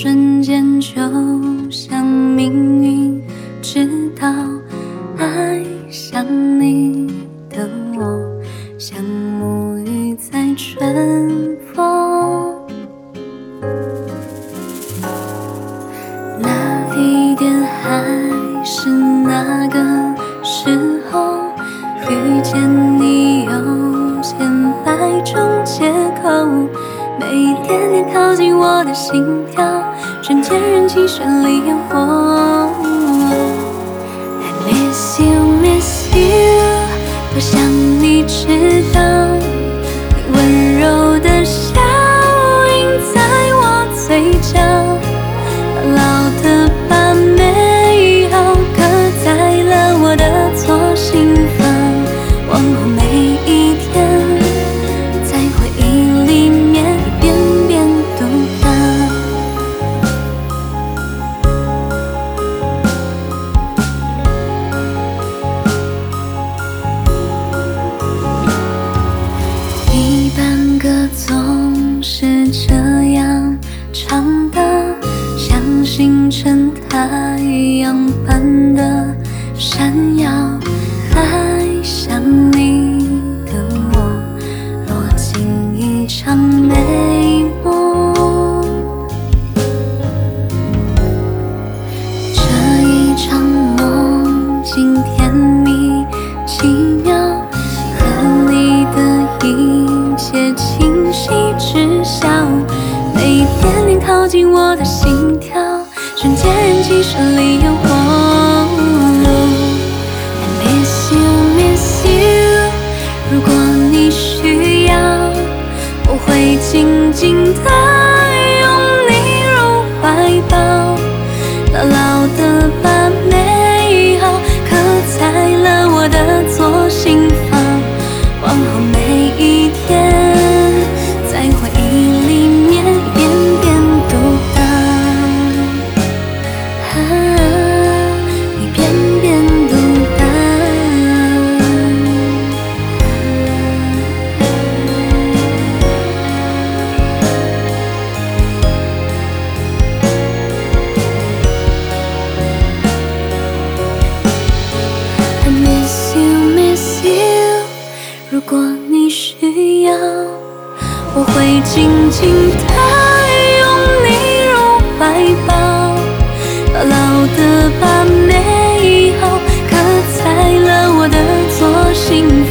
瞬间，就像命运知道爱上你的我，像沐浴在春风。那地点还是那个时候，遇见你有千百种借口，每一点点靠近我的心跳，瞬间燃起绚丽烟火。I miss you, miss you， 多想你知道，你温柔的笑印在我嘴角，牢的把美好刻在了我的左心房，往后每一天，在回忆里面一遍遍读它。一般歌总是这样唱的，像星辰太阳般的闪耀，爱上你的我，落进一场美梦。这一场梦境甜蜜奇妙，和你的一切清晰知晓，每一点点靠近我的心跳，瞬间燃起绚丽烟火。I miss you, miss you， 如果你需要，我会紧紧地拥你入怀抱，牢牢地把美好刻在了我的左心房，往后每一天，在回忆里面一遍遍读它，一遍遍读它。I miss you, miss you， 如果你需要，我会紧紧地拥你入怀抱，牢牢地把美好刻在了我的左心